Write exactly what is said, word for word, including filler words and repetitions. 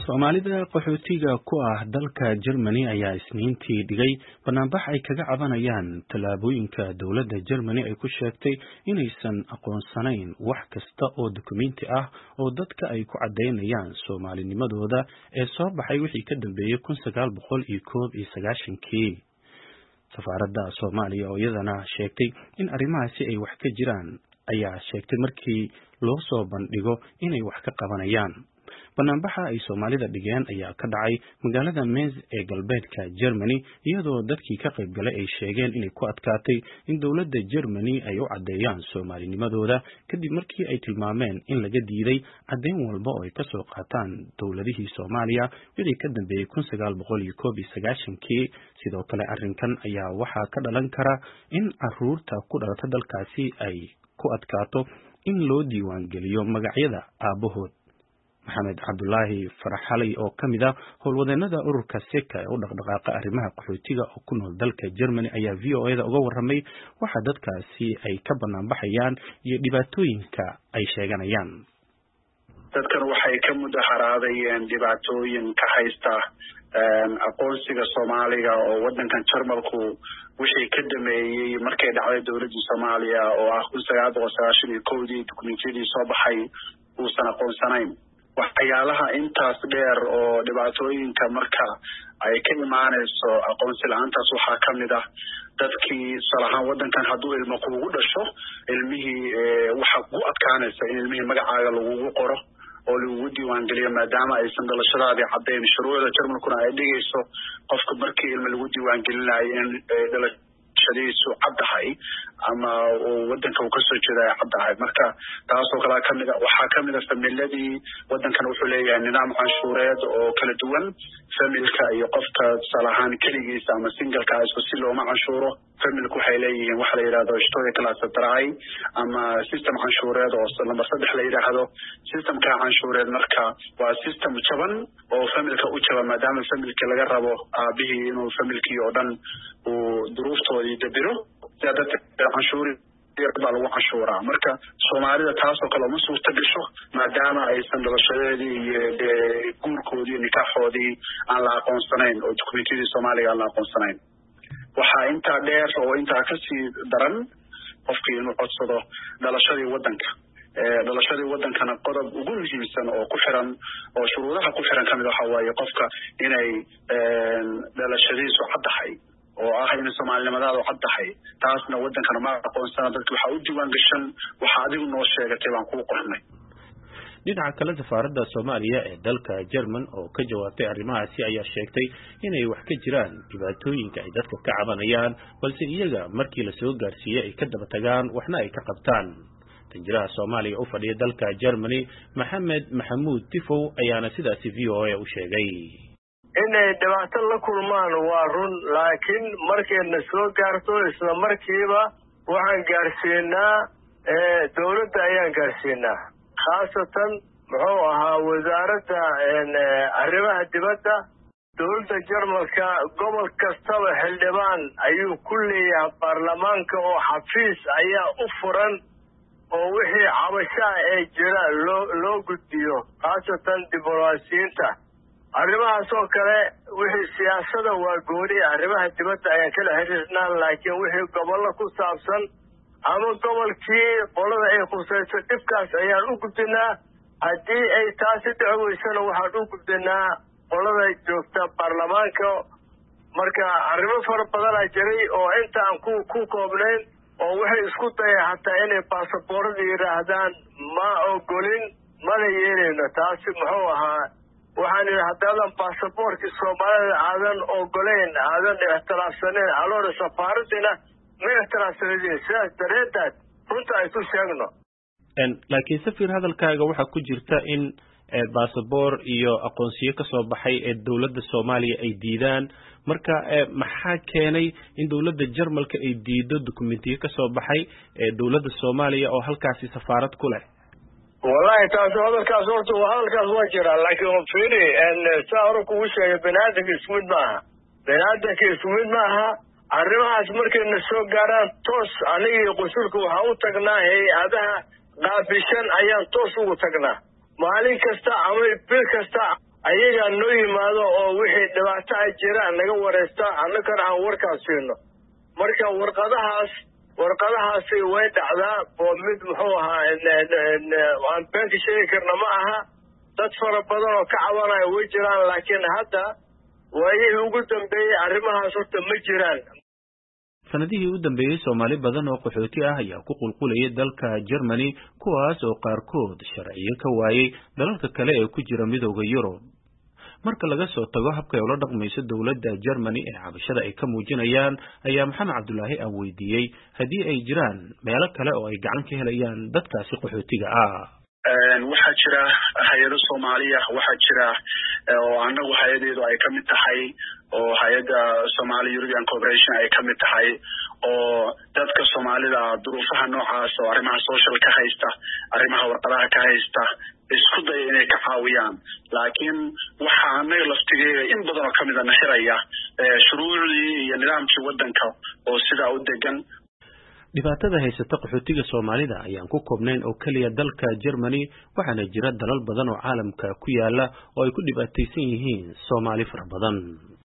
Soomaalida qaxootiga ku ah dalka Germany ayaa isniintii dhigay banaanbax ay kaga cabanayaan tallaabooyinka dowladda Germany ay ku sheegtay inaysan aqoonsanayn wax kasta oo dukumeenti ah oo dadka ay ku cadeynayaan Soomaalinimadooda ee soo baxay wixii ka dambeeyay kun sagaal boqol iyo koob iyo sagaashankii. Safaaradda Soomaaliya oo iyadana sheegtay in arrimahaasi ay wax ka jiraan ayaa sheegtay markii loo soo bandhigo inay wax ka qabanayaan. banaanbaxa ay Soomaalida dhigeen ayaa ka dhacay magaalada Mainz ee galbeedka Germany iyadoo dadkii ka qayb galay ay sheegeen inay ku adkaatay in dowladda Germany ay u cadeeyaan Soomaalinimadooda kadib markii ay tilmaameen in laga diiday cadeyn walba oo ay ka soo qaataan dowladihii Soomaaliya wixii ka dambeeyay kun sagaal boqol iyo koob iyo sagaashankii. sidoo kale arrinkan ayaa waxaa ka dhalan kara in caruurta ku dhalata dalkaasi ay ku adkaato in loo diiwaan geliyo magacyada aabahood. Maxamed Cabdullaahi Faraxalay oo ka mid ah howlwadeennada ururka Seka ee u dhaqdhaqaaqa arrimaha qaxootiga oo ku nool dalka Germany ayaa V O A da uga warramay waxa dadkaasi ay ka banaanbaxayaan iyo dhibaatooyinka ay sheeganayaan. dadkan waxay ka mudaharaadayeen dhibaatooyin ka haysta aqoonsiga Soomaaliga oo wadankan Jarmalku wixii ka dhameeyay markay dhacday dowladda Soomaaliya oo ah kun sagaal boqol sagaashan iyo kow dii dukumeentiyadii soo baxay uusan aqoonsanayn. waxyaalaha intaas dheer oo dhibaatooyinka marka ay ka imaanayso aqoonsi la'aantaas waxaa ka mid ah dadkii salahan wadankan hadduu ilmo kuugu dhasho ilmihii waxa ku adkaanaysa in ilmihii magacaaga lagugu qoro oo lagugu diiwaan geliyo maadaama aysan dhalashadaadii caddayn. shuruucda Jarmalkuna ay dhigayso qofka markii ilmo lagu diiwaan gelinayo in dhalashadiisu caddahay ama wadanka uu kasoo jeeday caddahay. marka taasoo kale ka mid ah waxaa ka mid ah familiyadii wadankan wuxuu leeyahay nidaam canshuureed oo kala duwan. familka iyo qofka salahan keligiisa ama singalka isku si looma canshuuro. familku waxay leeyihiin waxa la yidhahdo ishtoya class three ama system canshuureed oo number saddex la yidhaahdo. systemka canshuureed marka waa system jaban oo familka u jaban maadaama familka laga rabo aabihii inuu familkii oo dhan uu duruuftoodii dabiro sida dadka canshuuri baa lagu canshuuraa. marka Soomaalida taasoo kale uma suurta gasho maadaama aysan dhalashadeedii iyo guurkoodii nikaaxoodii aan la aqoonsanayn oo dukumeentiyadii Soomaaliga aan la aqoonsanayn. waxaa intaa dheer oo intaa kasii daran qofkii inuu codsado dhalashadii wadanka. dhalashadii wadankana qodob ugu muhiimsan oo ku xiran oo shuruudaha ku xiran kamid waxa waaye qofka inay dhalashadiisu caddahay oo ah in Soomaalinimadaadu caddahay. taasna wadankana ma aqoonsana. dadka waxa u diiwaan gashan waxa adigu noo sheegatay baan kuu qornay. dhinaca kale safaaradda Soomaaliya ee dalka German oo ka jawaabtay arrimahaasi ayaa sheegtay inay wax ka jiraan dhibaatooyinka ay dadka ka cabanayaan balse iyaga markii la soo gaarsiiyay ay ka daba tagaan waxna ay ka qabtaan. tanjiraha Soomaaliya u fadhiya dalka Germany Maxamed Maxamuud Tifow ayaana sidaasi V O A u sheegay inay dhibaato la kulmaan waa run laakiin markayna soo gaarto isla markiiba waxaan gaarsiinaa dowladda ayaan gaarsiinaa khaasatan muxuu ahaa wasaaradda arrimaha dibadda. dowladda Jarmalka gobol kastaba xildhibaan ayuu ku leeyahay baarlamaanka oo xafiis ayaa u furan oo wixii cabasha ee jira loo loo gudbiyo khaasatan diblomaasiyiinta. arrimahaas oo kale wixii siyaasada waa gooni arrimaha dibadda ayaan kala xiriirnaa laakiin wixii gobollo ku saabsan ama gobolkii qolada ay khusayso dhibkaas ayaan u gudbinaa. haddii ay taasi dhici weysana waxaan u gudbinaa qolada joogta baarlamaanka. marka arrimo fara badanaa jiray oo intaan ku ku koobnayn oo waxay isku dayeen hataa inay baasaboorada yidhaahdaan ma ogolin mana yeelayno. taasi muxuu ahaa waxaan idhi haddaadan baasaboorkii Soomaalida aadan ogoleyn aadan ixtiraafsanayn aloona safaaradina ma ixtiraafsanidin. sidaas dareedaad runta ay ku sheegno. laakiin safir hadalkaaga waxaa ku jirta in baasaboor iyo aqoonsiyo ka soo baxay ee dowladda Soomaaliya ay diidaan. marka maxaa keenay in dowladda Jarmalka ay diido dukumeentiyo ka soo baxay ee dowladda Soomaaliya oo halkaasi safaarad ku leh? wallahi taas hadalkaas horta hadalkaas waa jira laakiin fiiri in saaro ku sheegay banaadka isku mid maaha. banaadka isku mid maaha. arrimahaas markayna soo gaaraan toos aniga qosulka waxa u tagnaa hay'adaha qaabishan ayaan toos ugu tagnaa. maalin kasta ama bil kasta ayagaa noo yimaado oo wixii dhibaato ay jiraan naga wareysta annagana aan warkaas siino marka warqadahaas warqadahaasi way dhacdaa oo mid muxuu ahaa aan beenka sheegi karna ma aha dad fara badan oo ka cabanaya way jiraan laakiin hadda waayihii ugu dambeeyey arrimahaas horta ma jiraan sanadihii u dambeeyey Soomaali badan oo qaxooti ah ayaa ku qulqulayay dalka Germany kuwaas oo qaarkood sharciyo ka waayay dalalka kale ee ku jira midowga Yurub marka laga soo tago habka ay ula dhaqmayso dawladda Germany ee cabashada ay ka muujinayaan ayaa Maxamed Cabdullaahi aan weydiiyey haddii ay jiraan meelo kale oo ay gacan ka helayaan dadkaasi qaxootiga ah waxaa jira hay'ado Soomaaliya waxaa jira oo anagu hay'adeedu ay ka mid tahay oo hay'adda Somali European Cooperation ay ka mid tahay oo dadka Soomaalida duruufaha noocaas oo arrimaha social ka haysta arrimaha warqadaha ka haysta isku day inay ka caawiyaan laakiin waxa anaga laftigeeda in badan oo kamid ah xiraya shuruucdii iyo nidaamkii wadanka oo sida u degan dhibaatada haysata qaxootiga Soomaalida ayaan ku koobnayn oo kaliya dalka Germany waxaana jira dalal badan oo caalamka ku yaala oo ay ku dhibaataysan yihiin Soomaali fara badan